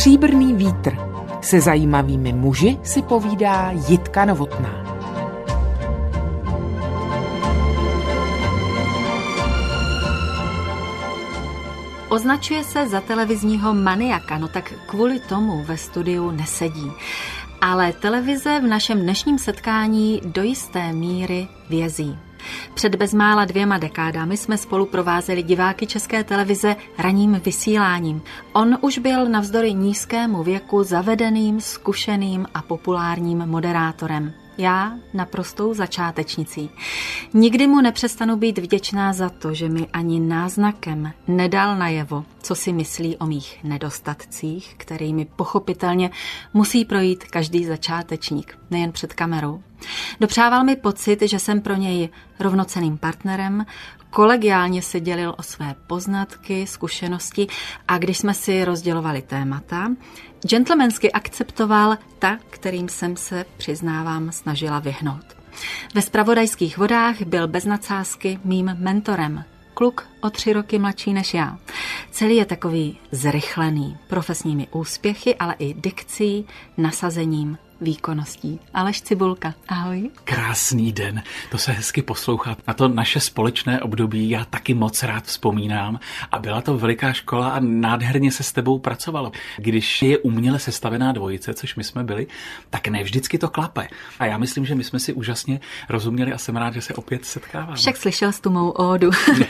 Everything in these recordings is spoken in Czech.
Stříbrný vítr. Se zajímavými muži si povídá Jitka Novotná. Označuje se za televizního maniaka, no tak kvůli tomu ve studiu nesedí. Ale televize v našem dnešním setkání do jisté míry vězí. Před bezmála 2 dekádami jsme spolu provázeli diváky České televize ranním vysíláním. On už byl navzdory nízkému věku zavedeným, zkušeným a populárním moderátorem. Já naprostou začátečnicí. Nikdy mu nepřestanu být vděčná za to, že mi ani náznakem nedal najevo, co si myslí o mých nedostatcích, kterými pochopitelně musí projít každý začátečník, nejen před kamerou. Dopřával mi pocit, že jsem pro něj rovnocenným partnerem, kolegiálně se dělil o své poznatky, zkušenosti a když jsme si rozdělovali témata, gentlemansky akceptoval ta, kterým jsem se, přiznávám, snažila vyhnout. Ve zpravodajských vodách byl bez nadsázky mým mentorem. Kluk o 3 roky mladší než já. Celý je takový zrychlený, profesními úspěchy, ale i dikcí, nasazením, výkonností. Aleš Cibulka, ahoj. Krásný den, to se hezky poslouchá. Na to naše společné období já taky moc rád vzpomínám a byla to veliká škola a nádherně se s tebou pracovalo. Když je uměle sestavená dvojice, což my jsme byli, tak ne vždycky to klape. A já myslím, že my jsme si úžasně rozuměli a jsem rád, že se opět setkáváme. Však slyšel jsi tu mou ódu.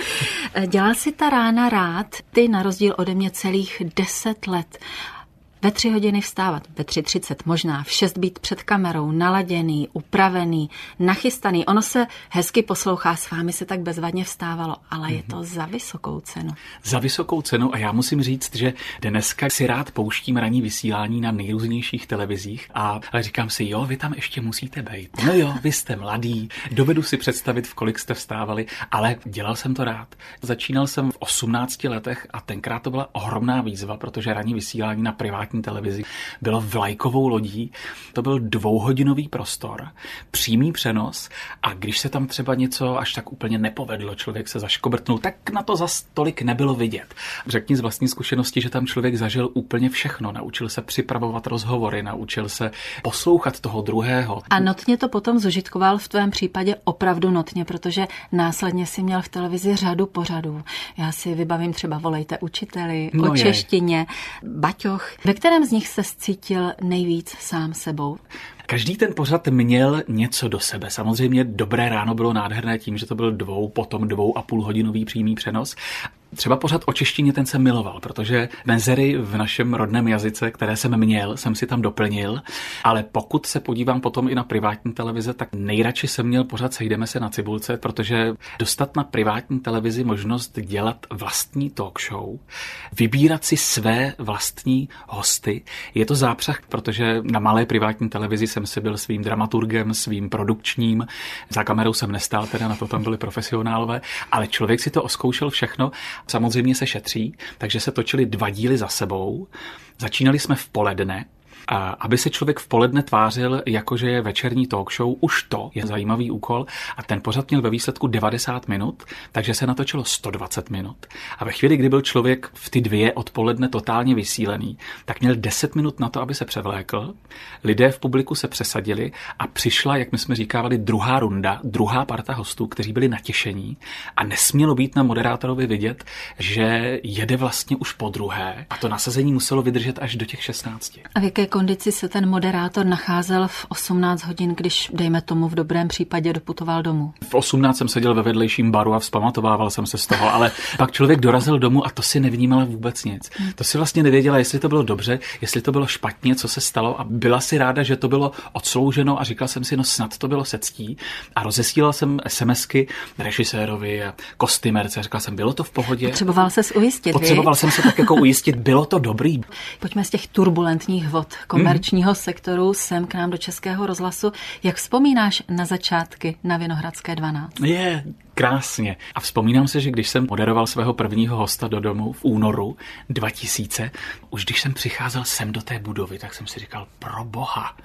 Dělal si ta rána rád, ty na rozdíl ode mě celých 10 let. Ve 3 hodiny vstávat, ve 3:30 možná, v 6 být před kamerou, naladěný, upravený, nachystaný. Ono se hezky poslouchá, s vámi se tak bezvadně vstávalo, ale je to za vysokou cenu. Za vysokou cenu a já musím říct, že dneska si rád pouštím ranní vysílání na nejrůznějších televizích a říkám si, jo, vy tam ještě musíte být. No jo, vy jste mladý, dovedu si představit, v kolik jste vstávali, ale dělal jsem to rád. Začínal jsem v 18 letech a tenkrát to byla ohromná výzva, protože ranní vysílání na privátní televizi bylo vlajkovou lodí. To byl 2hodinový prostor, přímý přenos a když se tam třeba něco až tak úplně nepovedlo, člověk se zaškobrtnul, tak na to zas tolik nebylo vidět. Řekni z vlastní zkušenosti, že tam člověk zažil úplně všechno. Naučil se připravovat rozhovory, naučil se poslouchat toho druhého. A notně to potom zužitkoval v tvém případě opravdu notně, protože následně si měl v televizi řadu pořadů. Já si vybavím třeba Volejte učiteli, o češtině, Baťoch. Ve kterém z nich se cítil nejvíc sám sebou? Každý ten pořad měl něco do sebe. Samozřejmě Dobré ráno bylo nádherné tím, že to byl potom 2,5hodinový přímý přenos. Třeba pořad o češtině ten jsem miloval, protože mezery v našem rodném jazyce, které jsem měl, jsem si tam doplnil, ale pokud se podívám potom i na privátní televize, tak nejradši jsem měl pořad Sejdeme se na Cibulce, protože dostat na privátní televizi možnost dělat vlastní talk show, vybírat si své vlastní hosty, je to zápřah, protože na malé privátní televizi jsem si byl svým dramaturgem, svým produkčním, za kamerou jsem nestál, teda na to tam byli profesionálové, ale člověk si to oskoušel všechno. Samozřejmě se šetří, takže se točily 2 díly za sebou. Začínali jsme v poledne. A aby se člověk v poledne tvářil, jakože je večerní talk show, už to je zajímavý úkol. A ten pořad měl ve výsledku 90 minut, takže se natočilo 120 minut. A ve chvíli, kdy byl člověk v ty 2 odpoledne totálně vysílený, tak měl 10 minut na to, aby se převlékl. Lidé v publiku se přesadili a přišla, jak my jsme říkávali, druhá runda, druhá parta hostů, kteří byli natěšení. A nesmělo být na moderátorovi vidět, že jede vlastně už podruhé. A to nasazení muselo vydržet až do těch 16. A v jaké kondici se ten moderátor nacházel v 18 hodin, když, dejme tomu, v dobrém případě doputoval domů? V 18 jsem seděl ve vedlejším baru a vzpamatovával jsem se z toho, ale pak člověk dorazil domů a to si nevnímala vůbec nic. To si vlastně nevěděla, jestli to bylo dobře, jestli to bylo špatně, co se stalo a byla si ráda, že to bylo odslouženo a říkal jsem si, no snad to bylo se ctí a rozesílal jsem SMSky režisérovi a kostýmerce, říkal jsem, bylo to v pohodě. Potřeboval ses ujistit, Potřeboval jsem se tak jako ujistit, bylo to dobrý. Pojďme z těch turbulentních vod komerčního sektoru sem k nám do Českého rozhlasu. Jak vzpomínáš na začátky na Vinohradské 12? Je krásně. A vzpomínám se, že když jsem moderoval svého prvního hosta do domu v únoru 2000, už když jsem přicházel sem do té budovy, tak jsem si říkal, pro boha,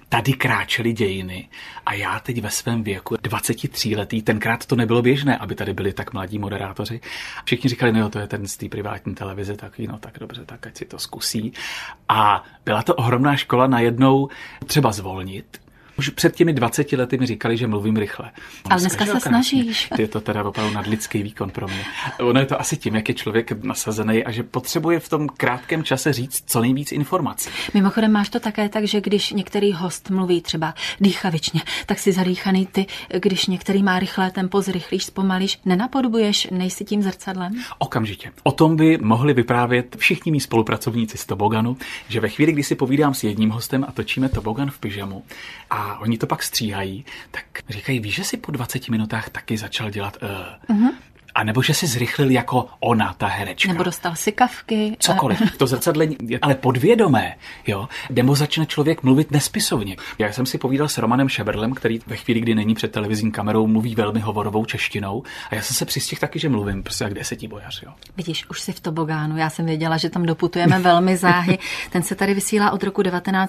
tady kráčely dějiny a já teď ve svém věku, 23letý, tenkrát to nebylo běžné, aby tady byli tak mladí moderátoři. Všichni říkali, no jo, to je ten z té privátní televize, takový, no tak dobře, tak ať si to zkusí. A byla to ohromná škola najednou třeba zvolnit. Už před těmi 20 lety mi říkali, že mluvím rychle. Ale dneska se snažíš. Je to teda opravdu nadlidský výkon pro mě. Ono je to asi tím, jak je člověk nasazený a že potřebuje v tom krátkém čase říct co nejvíc informací. Mimochodem máš to také tak, že když některý host mluví třeba dýchavičně, tak si zadýchaný ty, když některý má rychlé tempo, zrychlíš, zpomalíš, nenapodobuješ, nejsi tím zrcadlem? Okamžitě. O tom by mohli vyprávět všichni mí spolupracovníci z Toboganu, že ve chvíli, kdy si povídám s jedním hostem a točíme Tobogan v pyžamu a oni to pak stříhají, tak říkají, víš, že si po 20 minutách taky začal dělat A nebo že si zrychlil jako ona, ta herečka. Nebo dostal si kavky. Cokoliv. To zrcadlení je ale podvědomé, jo. Nebo začne člověk mluvit nespisovně. Já jsem si povídal s Romanem Šeberlem, který ve chvíli, kdy není před televizní kamerou, mluví velmi hovorovou češtinou. A já jsem se přistihl taky, že mluvím prostě jak 10 bojař, jo. Vidíš, už jsi v Tobogánu. Já jsem věděla, že tam doputujeme velmi záhy. Ten se tady vysílá od roku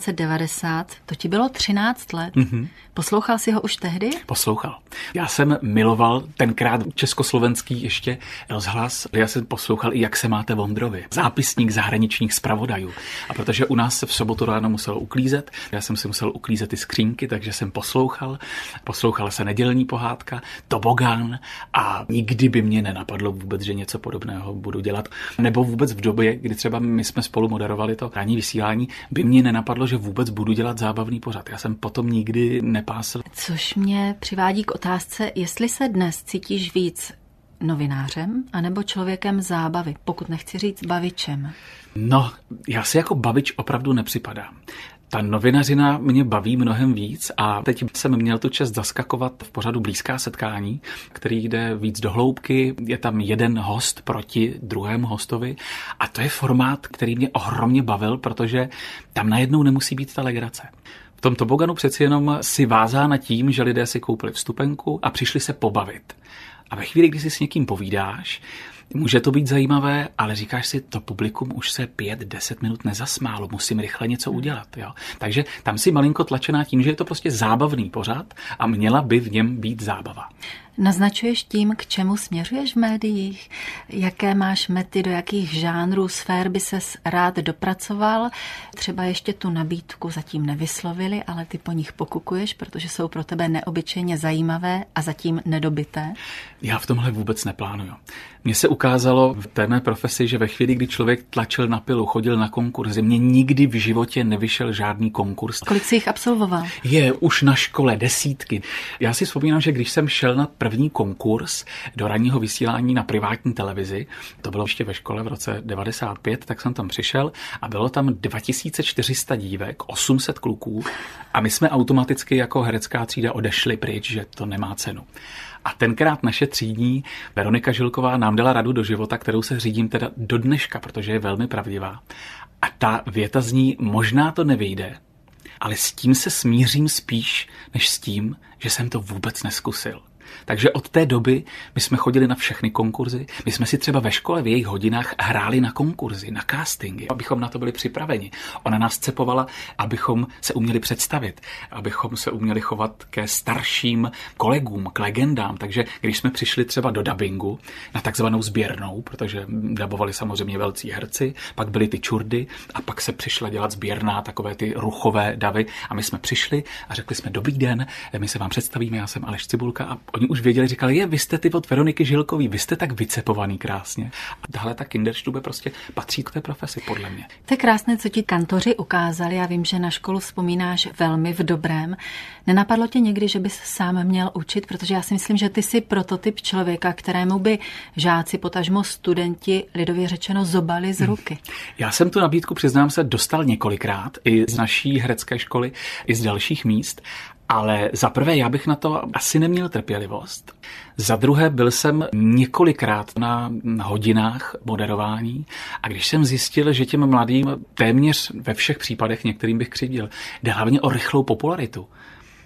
1990. To ti bylo 13 let. Poslouchal jsi ho už tehdy? Poslouchal. Já jsem miloval tenkrát československý ještě rozhlas. Já jsem poslouchal i Jak se máte v Ondrově. Zápisník zahraničních zpravodajů. A protože u nás se v sobotu ráno muselo uklízet, já jsem si musel uklízet ty skřínky, takže jsem poslouchal. Poslouchala se nedělní pohádka, Tobogán a nikdy by mě nenapadlo vůbec, že něco podobného budu dělat. Nebo vůbec v době, kdy třeba my jsme spolu moderovali to ranní vysílání, by mě nenapadlo, že vůbec budu dělat zábavný pořad. Já jsem potom nikdy nepásl. Což mě přivádí k otázce, jestli se dnes cítíš víc novinářem anebo člověkem zábavy, pokud nechci říct bavičem. No, já si jako bavič opravdu nepřipadám. Ta novinařina mě baví mnohem víc a teď jsem měl tu čest zaskakovat v pořadu Blízká setkání, který jde víc do hloubky, je tam jeden host proti druhému hostovi a to je formát, který mě ohromně bavil, protože tam najednou nemusí být ta legrace. V tom Toboganu přeci jenom si vázána tím, že lidé si koupili vstupenku a přišli se pobavit. A ve chvíli, kdy si s někým povídáš, může to být zajímavé, ale říkáš si, to publikum už se 5-10 minut nezasmálo, musím rychle něco udělat. Jo? Takže tam si malinko tlačená tím, že je to prostě zábavný pořad a měla by v něm být zábava. Naznačuješ tím, k čemu směřuješ v médiích? Jaké máš mety, do jakých žánrů, sfér by ses rád dopracoval? Třeba ještě tu nabídku zatím nevyslovili, ale ty po nich pokukuješ, protože jsou pro tebe neobyčejně zajímavé a zatím nedobyté? Já v tomhle vůbec neplánuju. Mně se ukázalo v té mé profesi, že ve chvíli, kdy člověk tlačil na pilu, chodil na konkurzy, mně nikdy v životě nevyšel žádný konkurs. Kolik jsi jich absolvoval? Je už na škole desítky. Já si vzpomínám, že když jsem šel na první konkurs do ranního vysílání na privátní televizi, to bylo ještě ve škole v roce 95, tak jsem tam přišel a bylo tam 2400 dívek, 800 kluků a my jsme automaticky jako herecká třída odešli pryč, že to nemá cenu. A tenkrát naše třídní Veronika Žilková nám dala radu do života, kterou se řídím teda do dneška, protože je velmi pravdivá. A ta věta zní, možná to nevyjde, ale s tím se smířím spíš, než s tím, že jsem to vůbec neskusil. Takže od té doby my jsme chodili na všechny konkurzy, my jsme si třeba ve škole v jejich hodinách hráli na konkurzy, na castingy, abychom na to byli připraveni. Ona nás cepovala, abychom se uměli představit, abychom se uměli chovat ke starším kolegům, k legendám. Takže když jsme přišli třeba do dabingu na takzvanou sběrnou, protože dabovali samozřejmě velcí herci, pak byly ty čurdy a pak se přišla dělat sběrná, takové ty ruchové davy a my jsme přišli a řekli jsme dobrý den, my se vám představíme, já jsem Aleš Cibulka a oni už věděli, říkali, vy jste ty od Veroniky Žilkový, vy jste tak vycepovaný krásně. A tahle ta Kinderstube prostě patří k té profesi, podle mě. To je krásné, co ti kantoři ukázali. Já vím, že na školu vzpomínáš velmi v dobrém. Nenapadlo tě někdy, že bys sám měl učit, protože já si myslím, že ty jsi prototyp člověka, kterému by žáci, potažmo studenti, lidově řečeno, zobali z ruky. Já jsem tu nabídku, přiznám se, dostal několikrát i z naší herecké školy, i z dalších míst. Ale za prvé, já bych na to asi neměl trpělivost. Za druhé, byl jsem několikrát na hodinách moderování a když jsem zjistil, že těm mladým téměř ve všech případech, některým bych křivdil, jde hlavně o rychlou popularitu.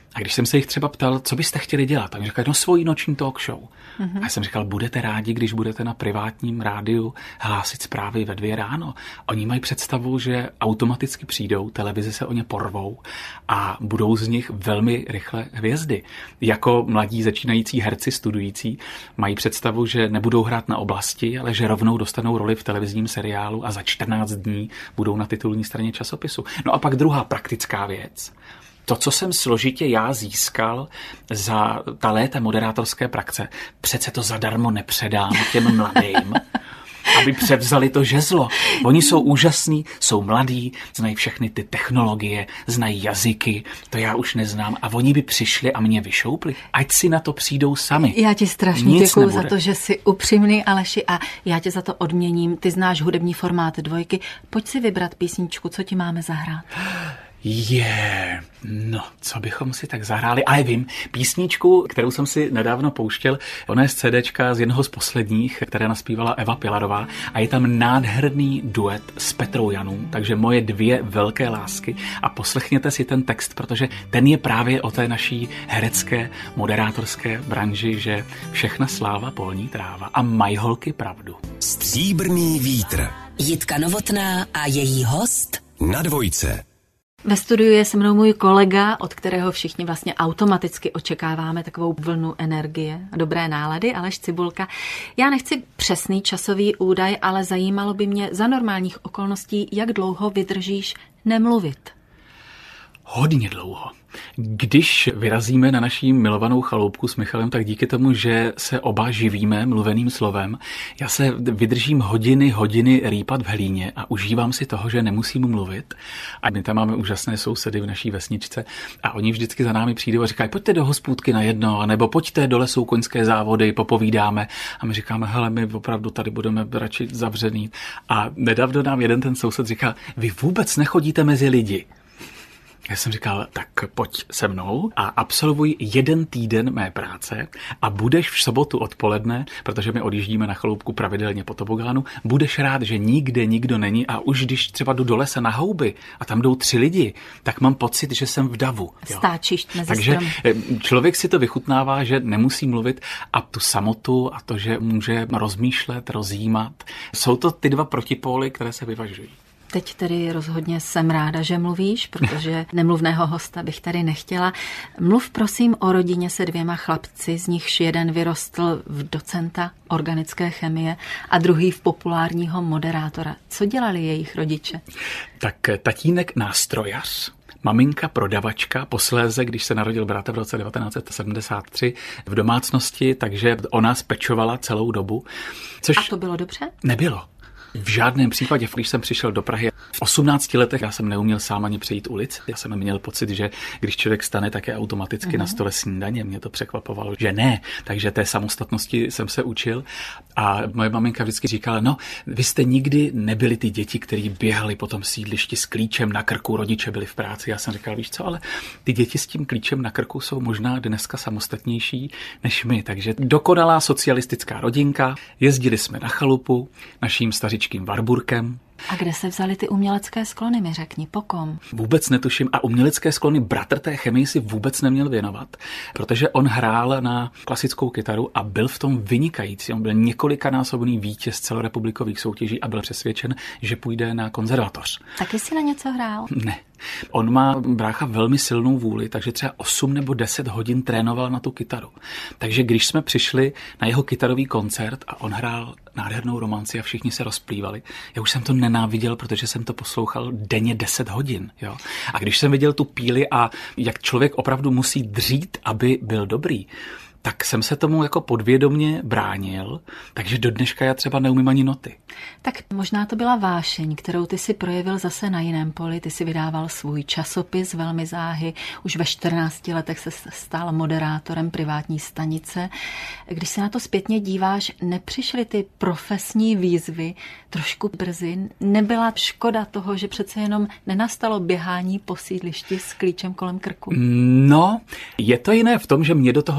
A když jsem se jich třeba ptal, co byste chtěli dělat, tak mi říkali, no svojí noční talk show. A já jsem říkal, budete rádi, když budete na privátním rádiu hlásit zprávy ve 2 ráno. Oni mají představu, že automaticky přijdou, televize se o ně porvou a budou z nich velmi rychle hvězdy. Jako mladí začínající herci studující mají představu, že nebudou hrát na oblasti, ale že rovnou dostanou roli v televizním seriálu a za 14 dní budou na titulní straně časopisu. No a pak druhá praktická věc. To, co jsem složitě já získal za ta léta moderátorské praxe, přece to zadarmo nepředám těm mladým, aby převzali to žezlo. Oni jsou úžasní, jsou mladí, znají všechny ty technologie, znají jazyky, to já už neznám a oni by přišli a mě vyšoupli. Ať si na to přijdou sami. Já ti strašně děkuju za to, že jsi upřímný, Aleši, a já tě za to odměním. Ty znáš hudební formát 2. Pojď si vybrat písničku, co ti máme zahrát. No, co bychom si tak zahráli? A vím, písničku, kterou jsem si nedávno pouštěl, ona je z CDčka z jednoho z posledních, které naspívala Eva Pilarová a je tam nádherný duet s Petrou Janů, takže moje 2 velké lásky a poslechněte si ten text, protože ten je právě o té naší herecké, moderátorské branži, že všechna sláva polní tráva a mají holky pravdu. Stříbrný vítr. Jitka Novotná a její host Na 2. Ve studiu je se mnou můj kolega, od kterého všichni vlastně automaticky očekáváme takovou vlnu energie a dobré nálady, Aleš Cibulka. Já nechci přesný časový údaj, ale zajímalo by mě za normálních okolností, jak dlouho vydržíš nemluvit. Hodně dlouho. Když vyrazíme na naší milovanou chaloupku s Michalem, tak díky tomu, že se oba živíme mluveným slovem, já se vydržím hodiny rýpat v hlíně a užívám si toho, že nemusím mluvit. A my tam máme úžasné sousedy v naší vesničce a oni vždycky za námi přijdou a říkají, pojďte do hospůdky na jedno, nebo pojďte, dole jsou koňské závody, popovídáme. A my říkáme, hele, my opravdu tady budeme radši zavřený. A nedávno nám jeden ten soused říká, vy vůbec nechodíte mezi lidi. Já jsem říkal, tak pojď se mnou a absolvuj 1 týden mé práce a budeš v sobotu odpoledne, protože my odjíždíme na chaloupku pravidelně po tobogánu, budeš rád, že nikde nikdo není a už když třeba jdu do lesa na houby a tam jdou 3 lidi, tak mám pocit, že jsem v davu. Stáčíš mezi Takže stromy. člověk si to vychutnává, že nemusí mluvit a tu samotu a to, že může rozmýšlet, rozjímat. Jsou to ty 2 protipóly, které se vyvažují. Teď tedy rozhodně jsem ráda, že mluvíš, protože nemluvného hosta bych tady nechtěla. Mluv prosím o rodině se 2 chlapci, z nichž jeden vyrostl v docenta organické chemie a druhý v populárního moderátora. Co dělali jejich rodiče? Tak tatínek nástrojař, maminka prodavačka, posléze, když se narodil bratr v roce 1973 v domácnosti, takže ona spečovala celou dobu. Což A to bylo dobře? Nebylo. V žádném případě, když jsem přišel do Prahy v 18 letech, já jsem neuměl sám ani přejít ulic. Já jsem měl pocit, že když člověk stane, tak je automaticky na stole snídaně. Mě to překvapovalo, že ne. Takže té samostatnosti jsem se učil. A moje maminka vždycky říkala, no, vy jste nikdy nebyli ty děti, kteří běhali po tom sídlišti s klíčem na krku, rodiče byli v práci. Já jsem říkal, víš co, ale ty děti s tím klíčem na krku jsou možná dneska samostatnější než my. Takže dokonalá socialistická rodinka, jezdili jsme na chalupu, naším stařičkým Warburkem. A kde se vzaly ty umělecké sklony, mi řekni, po kom? Vůbec netuším a umělecké sklony bratr té chemii si vůbec neměl věnovat, protože on hrál na klasickou kytaru a byl v tom vynikající. On byl několikanásobný vítěz celorepublikových soutěží a byl přesvědčen, že půjde na konzervatoř. Taky jsi na něco hrál? Ne. On má, brácha, velmi silnou vůli, takže třeba 8 nebo 10 hodin trénoval na tu kytaru. Takže když jsme přišli na jeho kytarový koncert a on hrál nádhernou romanci a všichni se rozplývali, já už jsem to nenáviděl, protože jsem to poslouchal denně 10 hodin. Jo? A když jsem viděl tu píli a jak člověk opravdu musí dřít, aby byl dobrý, tak jsem se tomu jako podvědomě bránil, takže do dneška já třeba neumím ani noty. Tak možná to byla vášeň, kterou ty si projevil zase na jiném poli. Ty si vydával svůj časopis velmi záhy. Už ve 14 letech se stal moderátorem privátní stanice. Když se na to zpětně díváš, nepřišly ty profesní výzvy trošku brzy? Nebyla škoda toho, že přece jenom nenastalo běhání po sídlišti s klíčem kolem krku? No, je to jiné v tom, že mě do toho nikdo nenutil.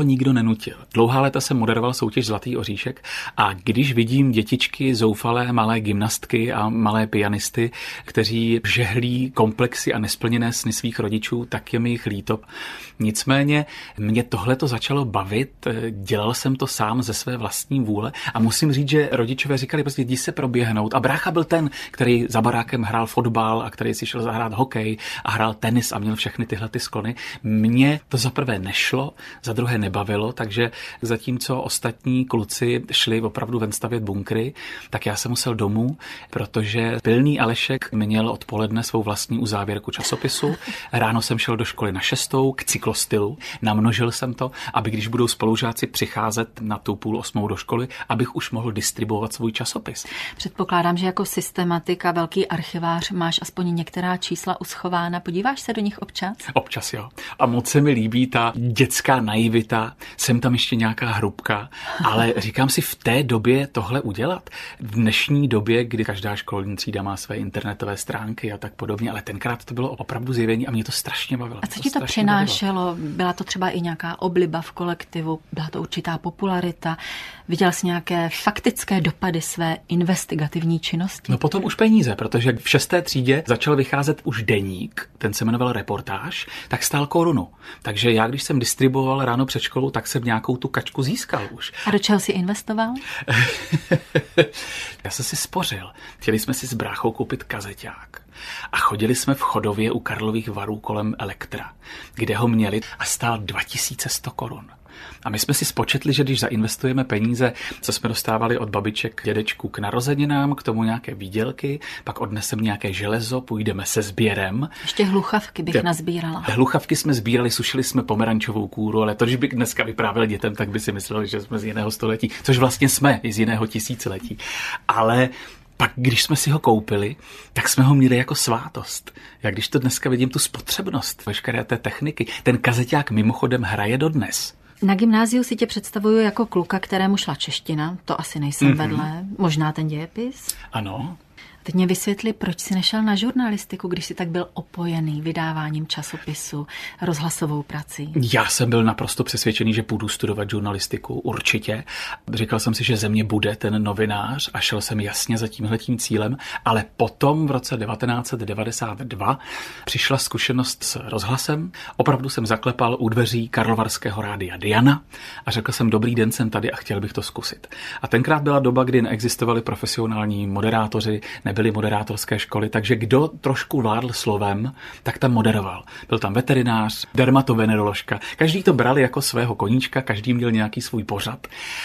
nutil. Dlouhá léta jsem moderoval soutěž Zlatý oříšek a když vidím dětičky, zoufalé malé gymnastky a malé pianisty, kteří žehlí komplexy a nesplněné sny svých rodičů, tak je mi jich líto. Nicméně mě tohle to začalo bavit, dělal jsem to sám ze své vlastní vůle a musím říct, že rodičové říkali, prostě jdi se proběhnout. A brácha byl ten, který za barákem hrál fotbal a který si šel zahrát hokej a hrál tenis a měl všechny tyhle ty sklony. Mně to za prvé nešlo, za druhé nebavilo, takže zatímco ostatní kluci šli opravdu ven stavět bunkry, tak já jsem musel domů, protože pilný Alešek měl odpoledne svou vlastní uzávěrku časopisu. Ráno jsem šel do školy na 6 k cyklostylu, namnožil jsem to, aby když budou spolužáci přicházet na tu 7:30 do školy, abych už mohl distribuovat svůj časopis. Předpokládám, že jako systematik a velký archivář máš aspoň některá čísla uschována. Podíváš se do nich občas? Občas jo. A moc se mi líbí ta dětská naivita, jsem tam ještě nějaká hrubka, ale říkám si v té době tohle udělat. V dnešní době, kdy každá školní třída má své internetové stránky a tak podobně, ale tenkrát to bylo opravdu zjevení a mě to strašně bavilo. A co ti to přinášelo? Byla to třeba i nějaká obliba v kolektivu? Byla to určitá popularita? Viděl jsi nějaké faktické dopady své investigativní činnosti? No potom už peníze, protože v 6. třídě začal vycházet už deník, ten se jmenoval Reportáž, tak stál 1 Kč. Takže já, když jsem distribuoval ráno před školou, tak jsem nějakou tu kačku získal už. A do čeho jsi investoval? Já jsem si spořil. Chtěli jsme si s bráchou koupit kazeťák. A chodili jsme v Chodově u Karlových Varů kolem Elektra, kde ho měli a stál 2100 korun. A my jsme si spočetli, že když zainvestujeme peníze, co jsme dostávali od babiček, dědečků k narozeninám, k tomu nějaké výdělky, pak odneseme nějaké železo, půjdeme se sběrem. Ještě hluchavky bych nazbírala. Hluchavky jsme sbírali, sušili jsme pomerančovou kůru, ale to, když bych dneska vyprávěl dětem, tak by si mysleli, že jsme z jiného století, což vlastně jsme i z jiného tisíciletí. Ale pak, když jsme si ho koupili, tak jsme ho měli jako svátost. Já když to dneska vidím, tu spotřebnost veškeré té techniky, ten kazeťák mimochodem hraje dodnes. Na gymnáziu si tě představuju jako kluka, kterému šla čeština, to asi nejsem vedle, možná ten dějepis. Ano. Teď mě vysvětli, proč jsi nešel na žurnalistiku, když jsi tak byl opojený vydáváním časopisu, rozhlasovou prací. Já jsem byl naprosto přesvědčený, že půjdu studovat žurnalistiku, určitě. Říkal jsem si, že ze mě bude ten novinář a šel jsem jasně za tímhletím cílem, ale potom v roce 1992 přišla zkušenost s rozhlasem. Opravdu jsem zaklepal u dveří Karlovarského rádia Diana a řekl jsem, dobrý den, jsem tady a chtěl bych to zkusit. A tenkrát byla doba, kdy neexistovali profesionální moderátoři, nebyly moderátorské školy, takže kdo trošku vládl slovem, tak tam moderoval. Byl tam veterinář, dermatoveneroložka, každý to bral jako svého koníčka, každý měl nějaký svůj pořad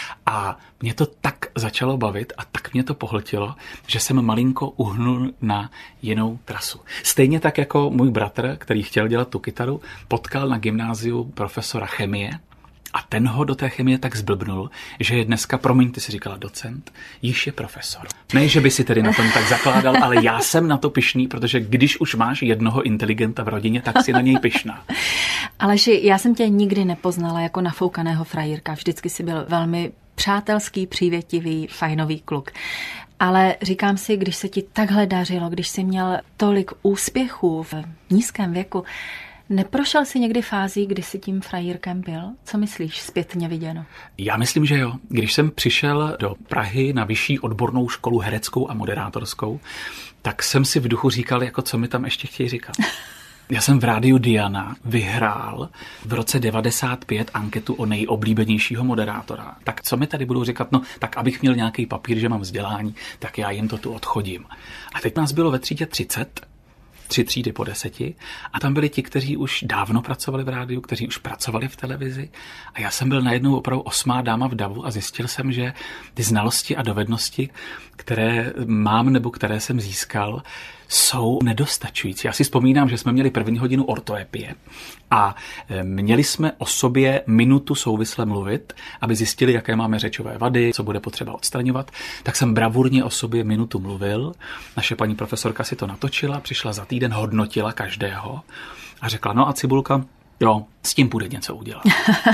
a mě to tak začalo bavit a tak mě to pohltilo, že jsem malinko uhnul na jinou trasu. Stejně tak jako můj bratr, který chtěl dělat tu kytaru, potkal na gymnáziu profesora chemie, a ten ho do té chemie tak zblbnul, že je dneska, promiň, ty jsi říkala docent, již je profesor. Ne, že by si tedy na tom tak zakládal, ale já jsem na to pyšný, protože když už máš jednoho inteligenta v rodině, tak si na něj pyšná. Aleši, já jsem tě nikdy nepoznala jako nafoukaného frajírka. Vždycky jsi byl velmi přátelský, přívětivý, fajnový kluk. Ale říkám si, když se ti takhle dařilo, když jsi měl tolik úspěchů v nízkém věku, neprošel jsi někdy fází, kdy jsi tím frajírkem byl? Co myslíš zpětně viděno? Já myslím, že jo. Když jsem přišel do Prahy na vyšší odbornou školu hereckou a moderátorskou, tak jsem si v duchu říkal, jako co mi tam ještě chtějí říkat. Já jsem v rádiu Diana vyhrál v roce 95 anketu o nejoblíbenější moderátora. Tak co mi tady budou říkat? No, tak abych měl nějaký papír, že mám vzdělání, tak já jim to tu odchodím. A teď nás bylo ve třídě 30, 3 třídy po 10 a tam byli ti, kteří už dávno pracovali v rádiu, kteří už pracovali v televizi a já jsem byl najednou opravdu 8. dáma v davu a zjistil jsem, že ty znalosti a dovednosti, které mám nebo které jsem získal, jsou nedostačující. Já si vzpomínám, že jsme měli 1. hodinu ortoepie a měli jsme o sobě minutu souvisle mluvit, aby zjistili, jaké máme řečové vady, co bude potřeba odstraňovat. Tak jsem bravurně o sobě minutu mluvil. Naše paní profesorka si to natočila, přišla za týden, hodnotila každého a řekla, no a Cibulka, jo, s tím bude něco udělat.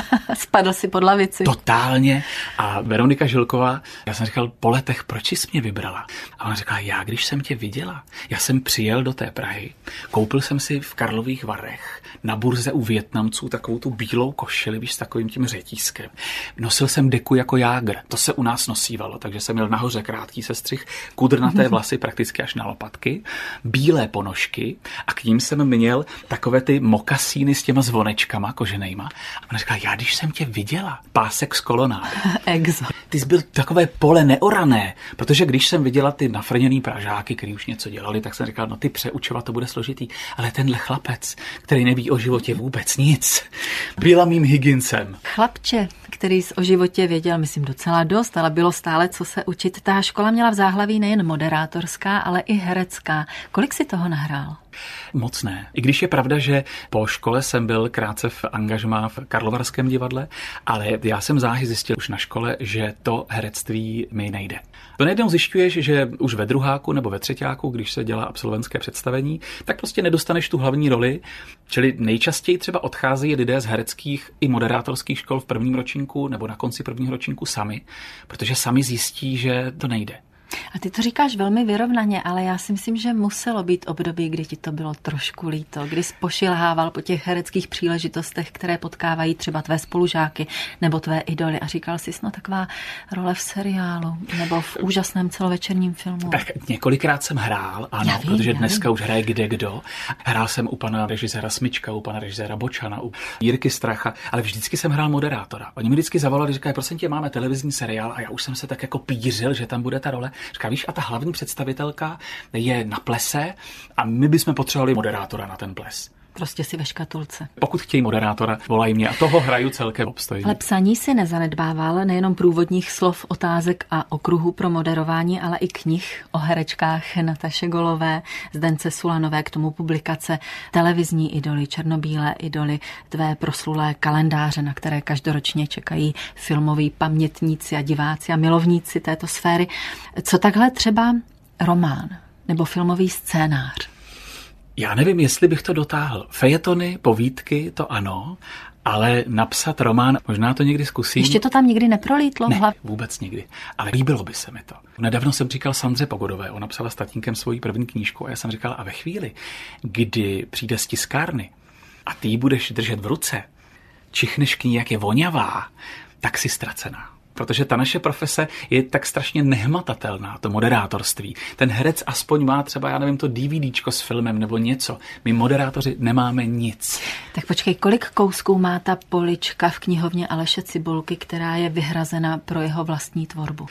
Spadl si pod lavici. Totálně. A Veronika Žilková, já jsem říkal, po letech, proč jsi mě vybrala? A ona říkala, já když jsem tě viděla, já jsem přijel do té Prahy, koupil jsem si v Karlových Varech na burze u Vietnamců takovou tu bílou košili, víš, s takovým tím řetízkem. Nosil jsem deku jako jágr, to se u nás nosívalo, takže jsem měl nahoře krátký sestřih, kudrnaté vlasy prakticky až na lopatky, bílé ponožky a k ním jsem měl takové ty mokasíny s těma zvonečkama koženejma. A ona říkala, já když jsem tě viděla, pásek z kolonády. Exo. Ty jsi byl takové pole neorané, protože když jsem viděla ty nafrněný Pražáky, který už něco dělali, tak jsem říkal, no ty přeučovat to bude složitý, ale tenhle chlapec, který neví o životě vůbec nic, byla mým Higginsem. Chlapče, který o životě věděl, myslím, docela dost, ale bylo stále co se učit. Ta škola měla v záhlaví nejen moderátorská, ale i herecká. Kolik si toho nahrál? Moc ne. I když je pravda, že po škole jsem byl krátce v angažmá v Karlovarském divadle, ale já jsem záhy zjistil už na škole, že to herectví mi nejde. To najednou zjišťuješ, že už ve druháku nebo ve třetíku, když se dělá absolventské představení, tak prostě nedostaneš tu hlavní roli, čili nejčastěji třeba odcházejí lidé z hereckých i moderátorských škol v prvním ročníku nebo na konci prvního ročníku sami, protože sami zjistí, že to nejde. A ty to říkáš velmi vyrovnaně, ale já si myslím, že muselo být období, kdy ti to bylo trošku líto, kdy jsi pošilhával po těch hereckých příležitostech, které potkávají třeba tvé spolužáky nebo tvé idoly a říkal jsi, no taková role v seriálu nebo v úžasném celovečerním filmu. Tak několikrát jsem hrál, ano, protože dneska už hraje kde kdo. Hrál jsem u pana režiséra Smyčka, u pana režiséra Bočana, u Jirky Stracha, ale vždycky jsem hrál moderátora. Oni mi vždycky zavolali, říkají, prosím tě, máme televizní seriál a já už jsem se tak jako pířil, že tam bude ta role. Říká, víš, a ta hlavní představitelka je na plese a my bychom potřebovali moderátora na ten ples. Prostě si ve škatulce. Pokud chtějí moderátora, volají mě a toho hraju celkem obstojně. Ale psaní si nezanedbával, nejenom průvodních slov, otázek a okruhů pro moderování, ale i knih o herečkách Nataše Golové, Zdence Sulanové, k tomu publikace, televizní idoly, černobílé idoly, tvé proslulé kalendáře, na které každoročně čekají filmoví pamětníci a diváci a milovníci této sféry. Co takhle třeba román nebo filmový scénář? Já nevím, jestli bych to dotáhl. Fejetony, povídky, to ano, ale napsat román, možná to někdy zkusím. Ještě to tam nikdy neprolítlo? Ne, vůbec nikdy. Ale líbilo by se mi to. Nedávno jsem říkal Sandře Pogodové, ona psala s tatínkem svoji první knížku a já jsem říkal, a ve chvíli, kdy přijde z tiskárny a ty ji budeš držet v ruce, čichneš k ní, jak je voňavá, tak si ztracená. Protože ta naše profese je tak strašně nehmatatelná, to moderátorství. Ten herec aspoň má třeba, já nevím, to DVDčko s filmem nebo něco. My moderátoři nemáme nic. Tak počkej, kolik kousků má ta polička v knihovně Aleše Cibulky, která je vyhrazena pro jeho vlastní tvorbu?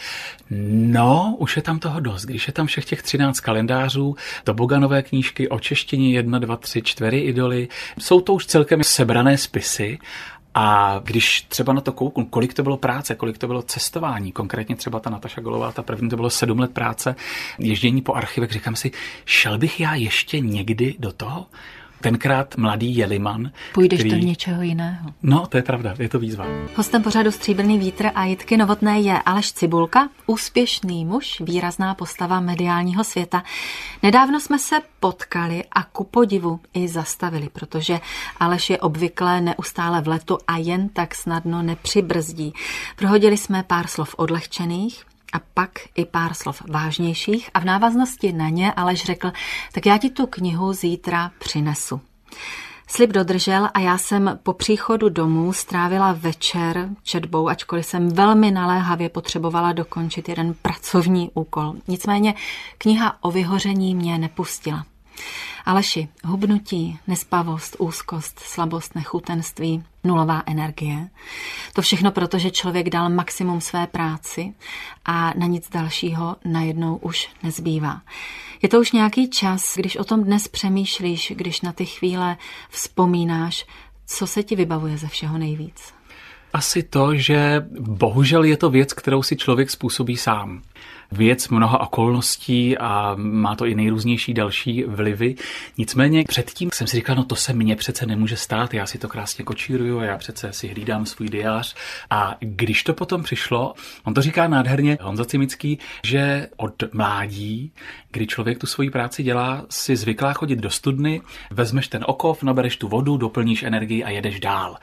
No, už je tam toho dost. Když je tam všech těch 13 kalendářů, toboganové knížky o češtině 1, 2, 3, 4 idoly, jsou to už celkem sebrané spisy. A když třeba na to kouknu, kolik to bylo práce, kolik to bylo cestování, konkrétně třeba ta Nataša Golová, ta první to bylo 7 let práce, ježdění po archivech, říkám si, šel bych já ještě někdy do toho? Tenkrát mladý Jeliman. Půjdeš do něčeho jiného. No, to je pravda, je to výzva. Hostem pořadu Stříbrný vítr a Jitky Novotné je Aleš Cibulka, úspěšný muž, výrazná postava mediálního světa. Nedávno jsme se potkali a ku podivu i zastavili, protože Aleš je obvykle neustále v letu a jen tak snadno nepřibrzdí. Prohodili jsme pár slov odlehčených, a pak i pár slov vážnějších a v návaznosti na ně Aleš řekl, tak já ti tu knihu zítra přinesu. Slib dodržel a já jsem po příchodu domů strávila večer četbou, ačkoliv jsem velmi naléhavě potřebovala dokončit jeden pracovní úkol. Nicméně kniha o vyhoření mě nepustila. Aleši, hubnutí, nespavost, úzkost, slabost, nechutenství, nulová energie. To všechno proto, že člověk dal maximum své práci a na nic dalšího najednou už nezbývá. Je to už nějaký čas, když o tom dnes přemýšlíš, když na ty chvíle vzpomínáš, co se ti vybavuje ze všeho nejvíc? Asi to, že bohužel je to věc, kterou si člověk způsobí sám. Věc mnoha okolností a má to i nejrůznější další vlivy. Nicméně předtím jsem si říkal, no to se mně přece nemůže stát, já si to krásně kočíruju a já přece si hlídám svůj diář. A když to potom přišlo, on to říká nádherně Honza Cimický, že od mládí, kdy člověk tu svoji práci dělá, si zvyklá chodit do studny, vezmeš ten okov, nabereš tu vodu, doplníš energii a jedeš dál.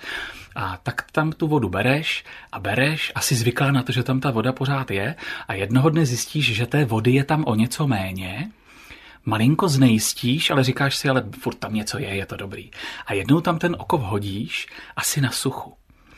A tak tam tu vodu bereš a jsi zvyklá na to, že tam ta voda pořád je a jednoho dne zjistíš, že té vody je tam o něco méně, malinko znejistíš, ale říkáš si, ale furt tam něco je to dobrý. A jednou tam ten okov hodíš asi na suchu.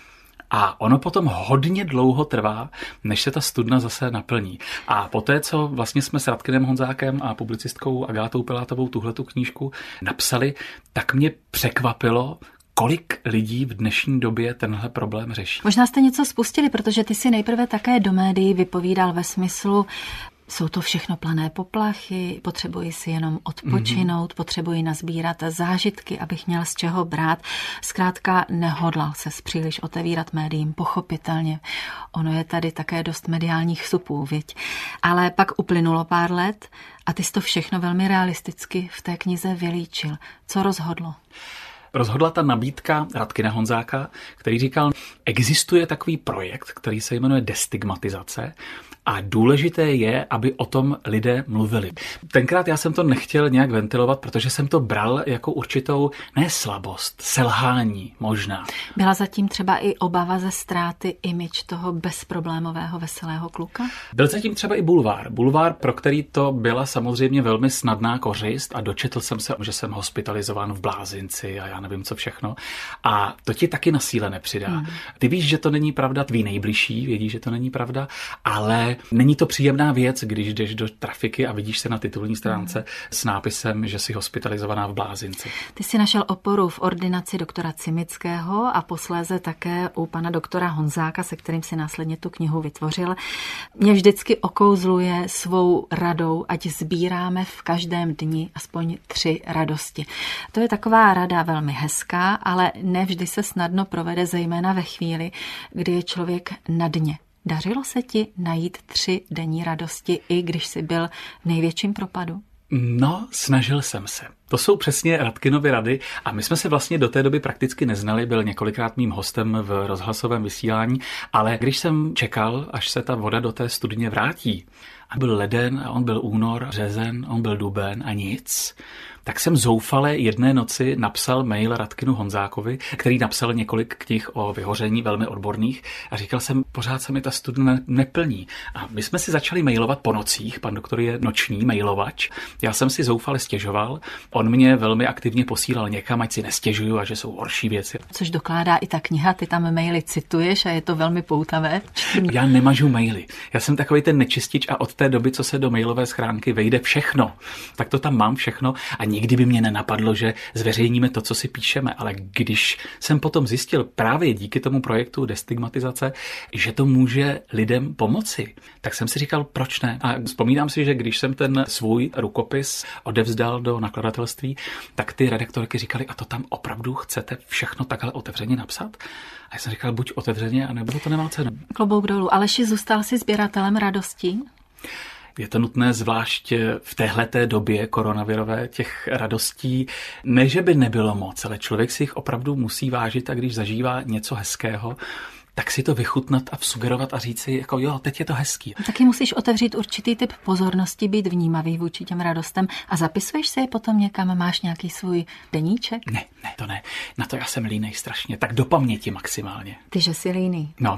A ono potom hodně dlouho trvá, než se ta studna zase naplní. A poté, co vlastně jsme s Radkinem Honzákem a publicistkou Agátou Pilátovou tuhletu knížku napsali, tak mě překvapilo, kolik lidí v dnešní době tenhle problém řeší. Možná jste něco spustili, protože ty si nejprve také do médií vypovídal ve smyslu, jsou to všechno plané poplachy, potřebuji si jenom odpočinout, potřebuji nazbírat zážitky, abych měl z čeho brát. Zkrátka nehodlal ses příliš otevírat médiím, pochopitelně. Ono je tady také dost mediálních supů, viď? Ale pak uplynulo pár let a ty jsi to všechno velmi realisticky v té knize vylíčil. Co rozhodlo? Rozhodla ta nabídka Radkina Honzáka, který říkal, existuje takový projekt, který se jmenuje destigmatizace a důležité je, aby o tom lidé mluvili. Tenkrát já jsem to nechtěl nějak ventilovat, protože jsem to bral jako určitou slabost, selhání možná. Byla zatím třeba i obava ze ztráty image toho bezproblémového veselého kluka? Byl zatím třeba i bulvár. Bulvár, pro který to byla samozřejmě velmi snadná kořist a dočetl jsem se, že jsem hospitalizován v blázinci a já nevím co všechno. A to ti taky na síle nepřidá. Ty víš, že to není pravda, tví nejbližší vědí, že to není pravda, ale není to příjemná věc, když jdeš do trafiky a vidíš se na titulní stránce s nápisem, že jsi hospitalizovaná v blázinci. Ty jsi našel oporu v ordinaci doktora Cimického a posléze také u pana doktora Honzáka, se kterým si následně tu knihu vytvořil. Mě vždycky okouzluje svou radou, ať sbíráme v každém dni aspoň 3 radosti. To je taková rada velmi hezká, ale nevždy se snadno provede, zejména ve chvíli, kdy je člověk na dně. Dařilo se ti najít 3 denní radosti, i když jsi byl v největším propadu? No, snažil jsem se. To jsou přesně Radkinovy rady a my jsme se vlastně do té doby prakticky neznali, byl několikrát mým hostem v rozhlasovém vysílání, ale když jsem čekal, až se ta voda do té studně vrátí, a byl leden, a on byl únor, březen, on byl duben a nic, tak jsem zoufale jedné noci napsal mail Radkinu Honzákovi, který napsal několik knih o vyhoření velmi odborných a říkal jsem, pořád se mi ta studna neplní. A my jsme si začali mailovat po nocích, pan doktor je noční mailovač, já jsem si zoufale stěžoval, on mě velmi aktivně posílal někam, ať si nestěžuju a že jsou horší věci. Což dokládá i ta kniha, ty tam maily cituješ a je to velmi poutavé. Já nemažu maily, já jsem takový ten nečistič a od té doby, co se do mailové schránky vejde všechno, tak to tam mám všechno a nikdy by mě nenapadlo, že zveřejníme to, co si píšeme, ale když jsem potom zjistil právě díky tomu projektu destigmatizace, že to může lidem pomoci, tak jsem si říkal, proč ne? A vzpomínám si, že když jsem ten svůj rukopis odevzdal do nakladatelství, tak ty redaktorky říkali, a to tam opravdu chcete všechno takhle otevřeně napsat? A já jsem říkal, buď otevřeně, anebo to nemá cenu. Klobouk dolů. Aleši, zůstal jsi sběratelem radostí? Je to nutné, zvlášť v téhleté době koronavirové, těch radostí, ne, že by nebylo moc, ale člověk si jich opravdu musí vážit a když zažívá něco hezkého, tak si to vychutnat a vsugerovat a říct si, jako jo, teď je to hezký. Taky musíš otevřít určitý typ pozornosti, být vnímavý vůči těm radostem a zapisuješ si je potom někam, máš nějaký svůj deníček? Ne, to ne. Na to já jsem línej strašně, tak do paměti maximálně. Ty, že jsi línej. No,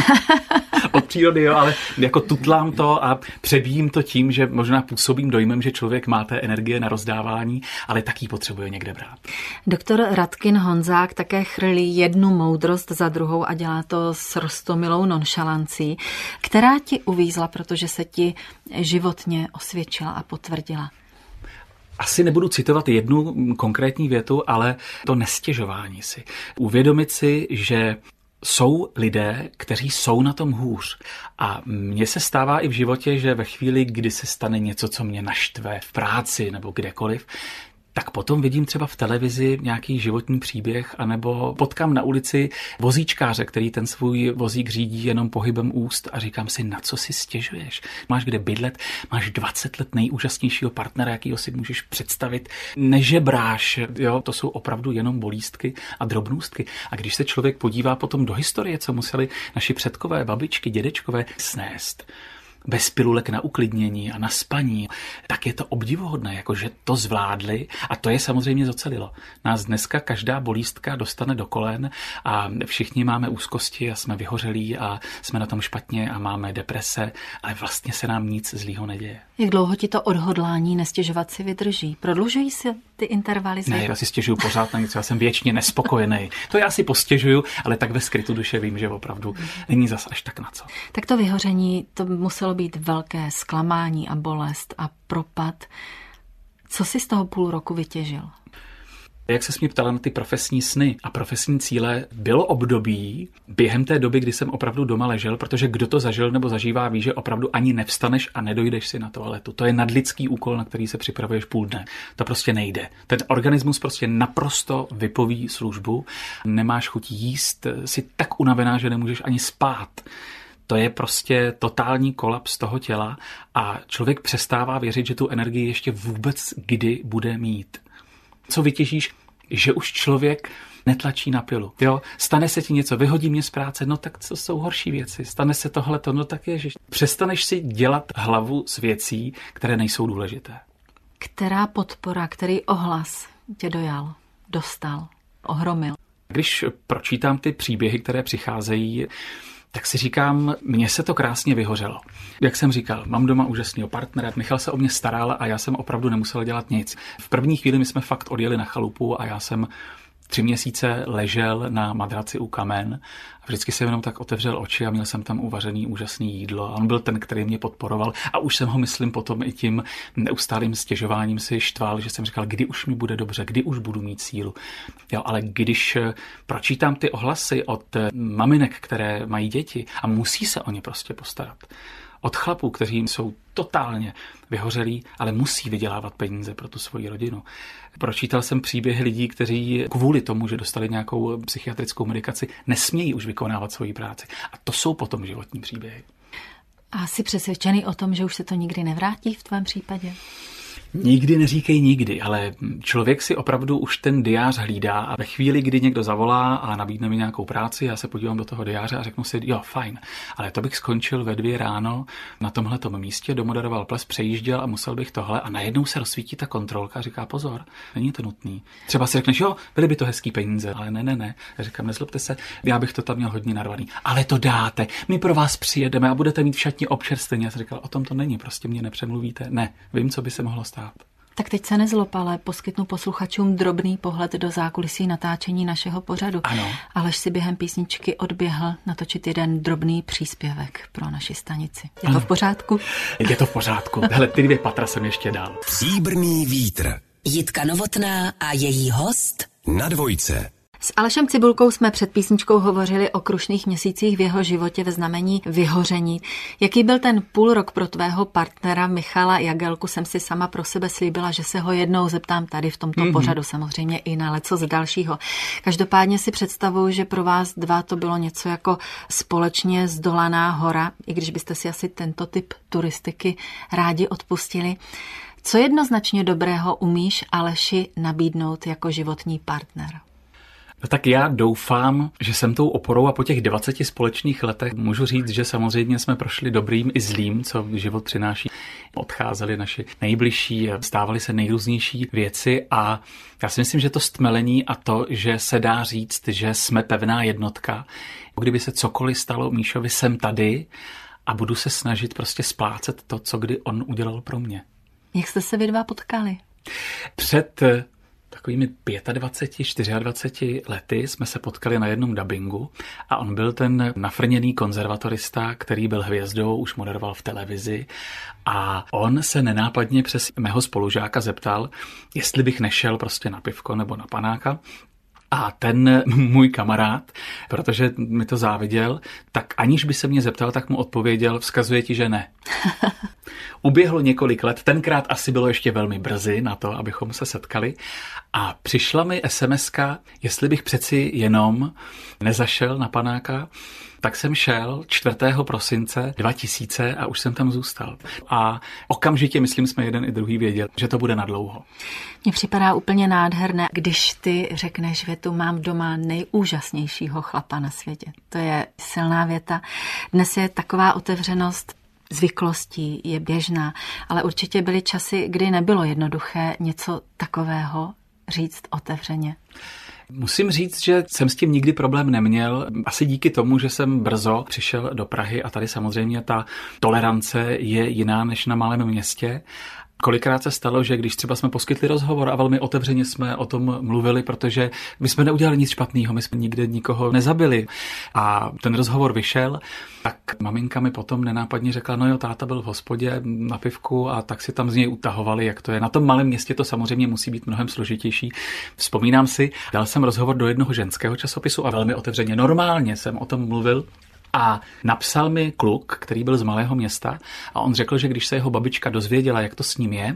od přírody, jo, ale jako tutlám to a přebíjím to tím, že možná působím dojmem, že člověk má té energie na rozdávání, ale taky potřebuje někde brát. Doktor Radkin Honzák také chrlí jednu moudrost za druhou a dělá to s roztomilou nonšalancí, která ti uvízla, protože se ti životně osvědčila a potvrdila. Asi nebudu citovat jednu konkrétní větu, ale to nestěžování si. Uvědomit si, že jsou lidé, kteří jsou na tom hůř. A mně se stává i v životě, že ve chvíli, kdy se stane něco, co mě naštve v práci nebo kdekoliv, tak potom vidím třeba v televizi nějaký životní příběh anebo potkám na ulici vozíčkáře, který ten svůj vozík řídí jenom pohybem úst a říkám si, na co si stěžuješ? Máš kde bydlet, máš 20 let nejúžasnějšího partnera, jakýho si můžeš představit, nežebráš, jo? To jsou opravdu jenom bolístky a drobnůstky. A když se člověk podívá potom do historie, co museli naši předkové, babičky, dědečkové snést, bez pilulek na uklidnění a na spaní, tak je to obdivuhodné, jakože to zvládli a to je samozřejmě zocelilo. Nás dneska každá bolístka dostane do kolen a všichni máme úzkosti a jsme vyhořelí a jsme na tom špatně a máme deprese, ale vlastně se nám nic zlýho neděje. Jak dlouho ti to odhodlání nestěžovat si vydrží? Prodlužují si ty intervaly? Ne, já si stěžuju pořád na něco, já jsem věčně nespokojený. To já si postěžuju, ale tak ve skrytu duše vím, že opravdu není zas až tak na co. Tak to vyhoření, to muselo být velké zklamání a bolest a propad. Co jsi z toho půl roku vytěžil? Jak se mě ptala na ty profesní sny a profesní cíle, bylo období během té doby, kdy jsem opravdu doma ležel, protože kdo to zažil nebo zažívá, ví, že opravdu ani nevstaneš a nedojdeš si na toaletu. To je nadlidský úkol, na který se připravuješ půl dne. To prostě nejde. Ten organismus prostě naprosto vypoví službu. Nemáš chuť jíst, jsi tak unavená, že nemůžeš ani spát. To je prostě totální kolaps toho těla a člověk přestává věřit, že tu energii ještě vůbec kdy bude mít. Co vytěžíš, že už člověk netlačí na pilu. Jo? Stane se ti něco, vyhodí mě z práce, no tak co jsou horší věci. Stane se tohleto, no tak ježiš. Přestaneš si dělat hlavu z věcí, které nejsou důležité. Která podpora, který ohlas tě dojal, dostal, ohromil? Když pročítám ty příběhy, které přicházejí, tak si říkám, mně se to krásně vyhořelo. Jak jsem říkal, mám doma úžasného partnera, Michal se o mě staral a já jsem opravdu nemusel dělat nic. V první chvíli my jsme fakt odjeli na chalupu a já jsem 3 měsíce ležel na madraci u kamen a vždycky jsem jenom tak otevřel oči a měl jsem tam uvařený úžasný jídlo. A on byl ten, který mě podporoval a už jsem ho, myslím, potom i tím neustálým stěžováním si štval, že jsem říkal, kdy už mi bude dobře, kdy už budu mít sílu. Jo, ale když pročítám ty ohlasy od maminek, které mají děti a musí se o ně prostě postarat, od chlapů, kteří jsou totálně vyhořelí, ale musí vydělávat peníze pro tu svoji rodinu. Pročítal jsem příběhy lidí, kteří kvůli tomu, že dostali nějakou psychiatrickou medikaci, nesmějí už vykonávat svoji práci. A to jsou potom životní příběhy. A jsi přesvědčený o tom, že už se to nikdy nevrátí v tvém případě? Nikdy neříkej nikdy, ale člověk si opravdu už ten diář hlídá a ve chvíli, kdy někdo zavolá a nabídne mi nějakou práci, já se podívám do toho diáře a řeknu si, jo, fajn, ale to bych skončil ve 2 ráno na tomhletom místě, domoderoval ples, přejížděl a musel bych tohle a najednou se rozsvítí ta kontrolka a říká, pozor, není to nutný. Třeba si řekneš, jo, byly by to hezký peníze, ale ne. Já říkám, nezlobte se, já bych to tam měl hodně narvaný. Ale to dáte, my pro vás přijedeme a budete mít v šatně občerstvení. Já jsem říkal, o tom to není, prostě mě nepřemluvíte. Ne, vím, co by se mohlo stát. Tak teď se nezlob, ale poskytnu posluchačům drobný pohled do zákulisí natáčení našeho pořadu. Ano. Alež si během písničky odběhl natočit jeden drobný příspěvek pro naši stanici. Je to v pořádku? Je to v pořádku. Hele, ty 2 patra jsem ještě dal. Stříbrný vítr. Jitka Novotná a její host Na Dvojce. S Alešem Cibulkou jsme před písničkou hovořili o krušných měsících v jeho životě ve znamení vyhoření. Jaký byl ten půlrok pro tvého partnera Michala Jagelku, jsem si sama pro sebe slíbila, že se ho jednou zeptám tady v tomto pořadu, samozřejmě i na lecos dalšího. Každopádně si představuju, že pro vás dva to bylo něco jako společně zdolaná hora, i když byste si asi tento typ turistiky rádi odpustili. Co jednoznačně dobrého umíš Aleši nabídnout jako životní partner? No tak já doufám, že jsem tou oporou a po těch 20 společných letech můžu říct, že samozřejmě jsme prošli dobrým i zlým, co život přináší. Odcházeli naši nejbližší, stávaly se nejrůznější věci a já si myslím, že to stmelení a to, že se dá říct, že jsme pevná jednotka. Kdyby se cokoliv stalo Míšovi, jsem tady a budu se snažit prostě splácet to, co kdy on udělal pro mě. Jak jste se vy dva potkali? Před takovými 25, 24 lety jsme se potkali na jednom dabingu a on byl ten nafrněný konzervatorista, který byl hvězdou, už moderoval v televizi a on se nenápadně přes mého spolužáka zeptal, jestli bych nešel prostě na pivko nebo na panáka. A ten můj kamarád, protože mi to záviděl, tak aniž by se mě zeptal, tak mu odpověděl, vzkazuje ti, že ne. Uběhlo několik let, tenkrát asi bylo ještě velmi brzy na to, abychom se setkali a přišla mi SMS-ka, jestli bych přeci jenom nezašel na panáka, tak jsem šel 4. prosince 2000 a už jsem tam zůstal. A okamžitě, myslím, jsme jeden i druhý věděli, že to bude nadlouho. Mně připadá úplně nádherné, když ty řekneš větu, mám doma nejúžasnějšího chlapa na světě. To je silná věta. Dnes je taková otevřenost zvyklostí, je běžná, ale určitě byly časy, kdy nebylo jednoduché něco takového říct otevřeně. Musím říct, že jsem s tím nikdy problém neměl. Asi díky tomu, že jsem brzo přišel do Prahy a tady samozřejmě ta tolerance je jiná než na malém městě. Kolikrát se stalo, že když třeba jsme poskytli rozhovor a velmi otevřeně jsme o tom mluvili, protože my jsme neudělali nic špatného, my jsme nikde nikoho nezabili. A ten rozhovor vyšel, tak maminka mi potom nenápadně řekla, no jo, táta byl v hospodě na pivku a tak si tam z něj utahovali, jak to je. Na tom malém městě to samozřejmě musí být mnohem složitější. Vzpomínám si, dal jsem rozhovor do jednoho ženského časopisu a velmi otevřeně, normálně jsem o tom mluvil. A napsal mi kluk, který byl z malého města a on řekl, že když se jeho babička dozvěděla, jak to s ním je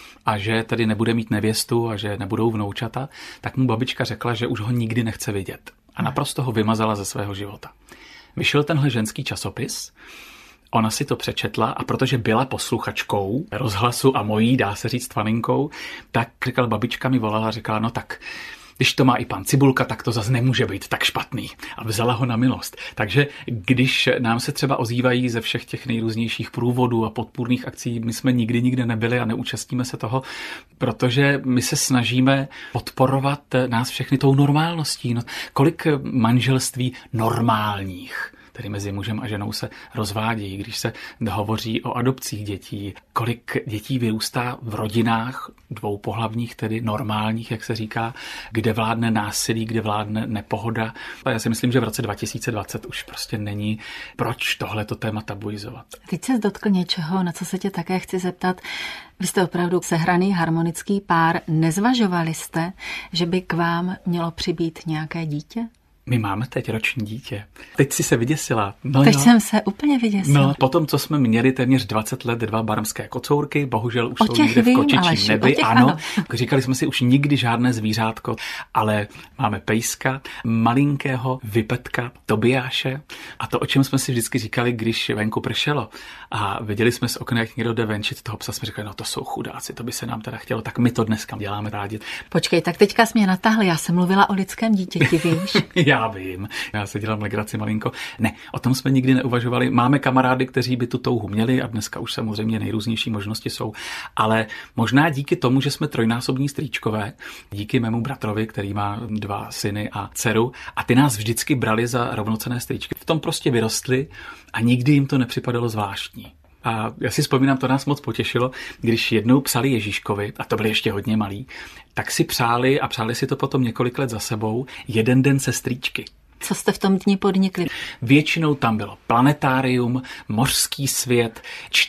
a že tedy nebude mít nevěstu a že nebudou vnoučata, tak mu babička řekla, že už ho nikdy nechce vidět. A naprosto ho vymazala ze svého života. Vyšel tenhle ženský časopis, ona si to přečetla a protože byla posluchačkou rozhlasu a mojí, dá se říct, faninkou, tak říkal, babička mi volala a říkala, no tak, když to má i pan Cibulka, tak to zase nemůže být tak špatný. A vzala ho na milost. Takže když nám se třeba ozývají ze všech těch nejrůznějších průvodů a podpůrných akcí, my jsme nikdy nikde nebyli a neúčastníme se toho, protože my se snažíme podporovat nás všechny tou normálností. No, kolik manželství normálních, tedy mezi mužem a ženou, se rozvádějí, když se hovoří o adopcích dětí. Kolik dětí vyrůstá v rodinách dvoupohlavních, tedy normálních, jak se říká, kde vládne násilí, kde vládne nepohoda. A já si myslím, že v roce 2020 už prostě není proč tohleto téma tabuizovat. Teď se dotkl něčeho, na co se tě také chci zeptat. Vy jste opravdu sehraný harmonický pár. Nezvažovali jste, že by k vám mělo přibýt nějaké dítě? My máme teď roční dítě. Teď si se vyděsila. Teď jsem se úplně vyděsila. No, potom, co jsme měli téměř 20 let 2 barmské kocourky, bohužel už jsou někde v kočičím nebi. Ano, říkali jsme si už nikdy žádné zvířátko, ale máme pejska, malinkého vypetka Tobiáše. A to, o čem jsme si vždycky říkali, když venku pršelo a viděli jsme z okna, jak někdo jde venčit toho psa, jsme říkali, no to jsou chudáci, to by se nám teda chtělo, tak my to dneska děláme rádi. Počkej, tak teďka jsi mě natáhli, já jsem mluvila o lidském dítěti, víš? Já vím, já se dělám legraci malinko. Ne, o tom jsme nikdy neuvažovali. Máme kamarády, kteří by tu touhu měli a dneska už samozřejmě nejrůznější možnosti jsou, ale možná díky tomu, že jsme trojnásobní strýčkové, díky mému bratrovi, který má 2 syny a dceru, a ty nás vždycky brali za rovnocenné strýčky. V tom prostě vyrostli a nikdy jim to nepřipadalo zvláštní. A já si vzpomínám, to nás moc potěšilo, když jednou psali Ježíškovi, a to byli ještě hodně malí, tak si přáli a přáli si to potom několik let za sebou, jeden den sestříčky. Co jste v tom dni podnikli? Většinou tam bylo planetárium, mořský svět,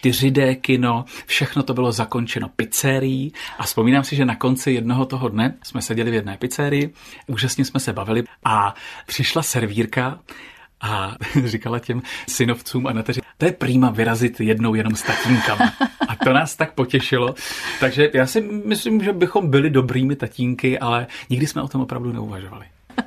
4D kino, všechno to bylo zakončeno pizzerií a vzpomínám si, že na konci jednoho toho dne jsme seděli v jedné pizzerii, úžasně jsme se bavili a přišla servírka a říkala těm synovcům a neteři, to je prýma vyrazit jednou jenom s tatínkama. A to nás tak potěšilo. Takže já si myslím, že bychom byli dobrými tatínky, ale nikdy jsme o tom opravdu neuvažovali.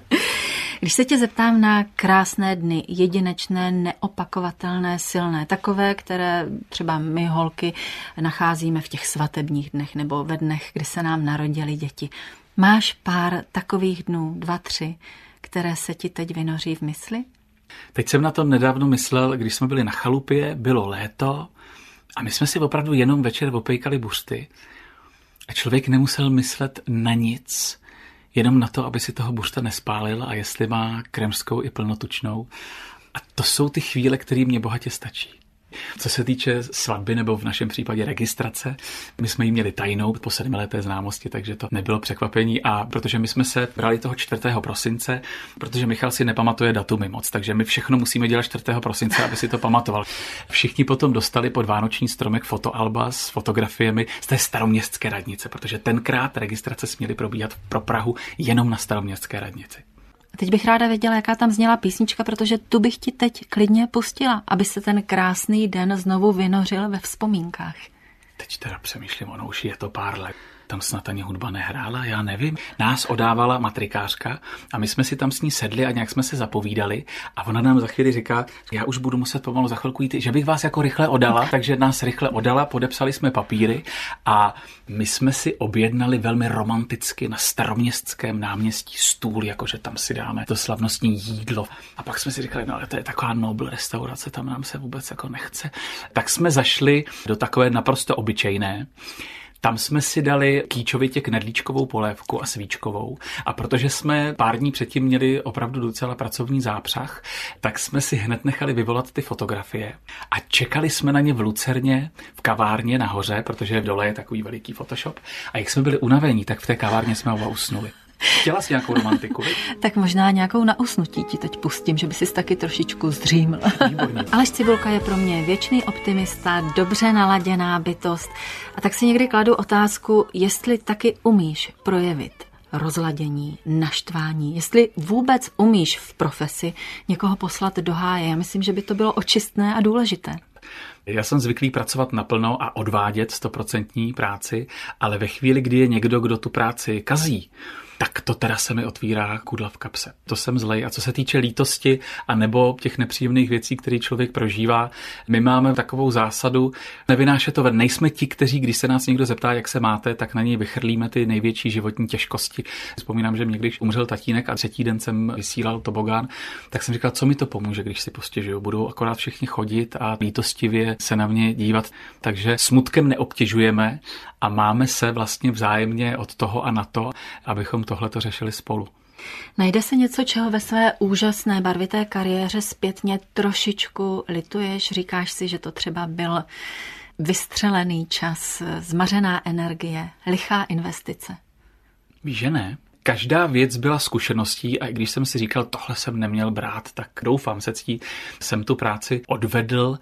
Když se tě zeptám na krásné dny, jedinečné, neopakovatelné, silné, takové, které třeba my holky nacházíme v těch svatebních dnech nebo ve dnech, kdy se nám narodily děti. Máš pár takových dnů, 2, 3, které se ti teď vynoří v mysli? Teď jsem na to nedávno myslel, když jsme byli na chalupě, bylo léto a my jsme si opravdu jenom večer opejkali buřty a člověk nemusel myslet na nic, jenom na to, aby si toho buřta nespálil a jestli má kremskou i plnotučnou. A to jsou ty chvíle, které mě bohatě stačí. Co se týče svatby nebo v našem případě registrace, my jsme ji měli tajnou po 7leté známosti, takže to nebylo překvapení a protože my jsme se brali toho 4. prosince, protože Michal si nepamatuje datumy moc, takže my všechno musíme dělat 4. prosince, aby si to pamatoval. Všichni potom dostali pod vánoční stromek fotoalba s fotografiemi z té staroměstské radnice, protože tenkrát registrace směly probíhat pro Prahu jenom na staroměstské radnici. Teď bych ráda věděla, jaká tam zněla písnička, protože tu bych ti teď klidně pustila, aby se ten krásný den znovu vynořil ve vzpomínkách. Teď teda přemýšlím, ono už je to pár let. Tam snad ani hudba nehrála, já nevím. Nás odávala matrikářka a my jsme si tam s ní sedli a nějak jsme se zapovídali a ona nám za chvíli říká, já už budu muset pomalu za chvilku jít, že bych vás jako rychle oddala, takže nás rychle oddala, podepsali jsme papíry a my jsme si objednali velmi romanticky na Staroměstském náměstí stůl, jakože tam si dáme to slavnostní jídlo. A pak jsme si říkali, no ale to je taková Nobl restaurace, tam nám se vůbec jako nechce. Tak jsme zašli do takové naprosto obyčejné. Tam jsme si dali kýčovitě knedlíčkovou polévku a svíčkovou a protože jsme pár dní předtím měli opravdu docela pracovní zápřah, tak jsme si hned nechali vyvolat ty fotografie a čekali jsme na ně v Lucerně, v kavárně nahoře, protože dole je takový veliký Photoshop a jak jsme byli unavení, tak v té kavárně jsme oba usnuli. Chtěla jsi nějakou romantiku? Tak možná nějakou na usnutí ti teď pustím, že by si taky trošičku zdříml. Výborně. Aleš Cibulka je pro mě věčný optimista, dobře naladěná bytost. A tak si někdy kladu otázku, jestli taky umíš projevit rozladění, naštvání, jestli vůbec umíš v profesi někoho poslat do háje. Já myslím, že by to bylo očistné a důležité. Já jsem zvyklý pracovat naplno a odvádět 100% práci, ale ve chvíli, kdy je někdo, kdo tu práci kazí, tak to teda se mi otvírá kudla v kapse. To jsem zlej. A co se týče lítosti a nebo těch nepříjemných věcí, které člověk prožívá, my máme takovou zásadu, nevynášet to ven. Nejsme ti, kteří, když se nás někdo zeptá, jak se máte, tak na něj vychrlíme ty největší životní těžkosti. Vzpomínám, že mě, když umřel tatínek a 3. den jsem vysílal tobogán, tak jsem říkal, co mi to pomůže, když si postěžuju. Budou akorát všichni chodit a lítostivě se na mě dívat. Takže smutkem neobtěžujeme a máme se vlastně vzájemně od toho a na to, abychom tohle to řešili spolu. Najde se něco, čeho ve své úžasné barvité kariéře zpětně trošičku lituješ? Říkáš si, že to třeba byl vystřelený čas, zmařená energie, lichá investice? Víš, že ne? Každá věc byla zkušeností a i když jsem si říkal, tohle jsem neměl brát, tak doufám se ctí, jsem tu práci odvedl.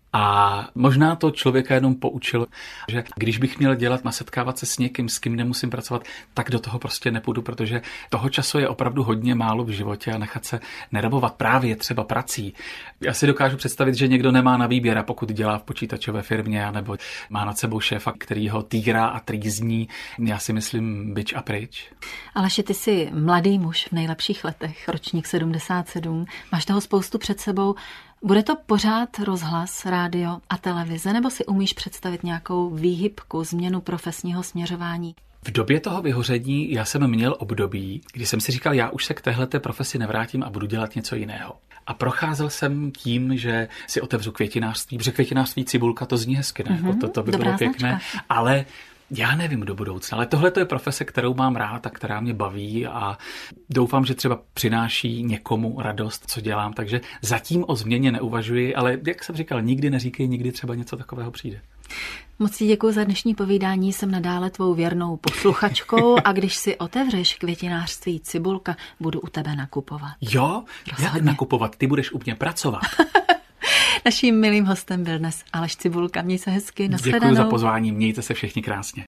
A možná to člověka jenom poučilo, že když bych měl dělat a setkávat se s někým, s kým nemusím pracovat, tak do toho prostě nepůjdu, protože toho času je opravdu hodně málo v životě a nechat se nervovat právě třeba prací. Já si dokážu představit, že někdo nemá na výběr a pokud dělá v počítačové firmě nebo má nad sebou šéfa, který ho týrá a trýzní, já si myslím bič a pryč. Aleši, ty jsi mladý muž v nejlepších letech, ročník 77, máš toho spoustu před sebou. Bude to pořád rozhlas, rádio a televize, nebo si umíš představit nějakou výhybku, změnu profesního směřování? V době toho vyhoření já jsem měl období, kdy jsem si říkal, já už se k téhleté profesi nevrátím a budu dělat něco jiného. A procházel jsem tím, že si otevřu květinářství, protože květinářství Cibulka to zní hezky, ne? To by bylo pěkné, ale já nevím do budoucna, ale tohle je profese, kterou mám rád a která mě baví a doufám, že třeba přináší někomu radost, co dělám, takže zatím o změně neuvažuji, ale jak jsem říkal, nikdy neříkej, nikdy třeba něco takového přijde. Moc ti děkuji za dnešní povídání, jsem nadále tvou věrnou posluchačkou a když si otevřeš květinářství Cibulka, budu u tebe nakupovat. Jo? Rozhodně. Jak nakupovat? Ty budeš u mě pracovat. Naším milým hostem byl dnes Aleš Cibulka. Měj se hezky, nashledanou. Děkuji za pozvání, mějte se všichni krásně.